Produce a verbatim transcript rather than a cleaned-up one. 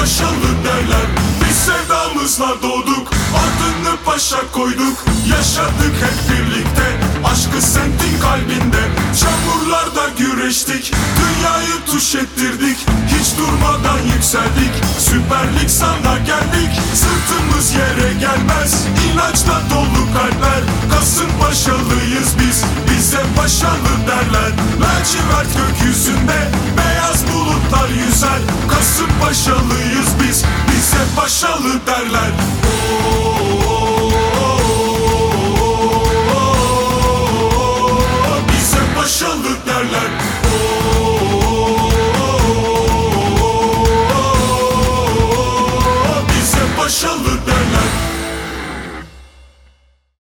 başarılı derler. Biz sevdamızla doğduk, adını paşa koyduk. Yaşadık hep birlikte, aşkı semtin kalbinde. Çamurlarda güreştik, dünyayı tuş ettirdik. Hiç durmadan yükseldik, Süper Lig sana geldik. Sırtımız yere gelmez, inançla dolu kalpler. Kasımpaşalıyız biz, bize başarılı derler. Lacivert gökyüzünde, beyaz bulutlar yüzer. Kasımpaşalıyız biz, bize başarılı derler. Bize başarılı derler. Bize başarılı derler.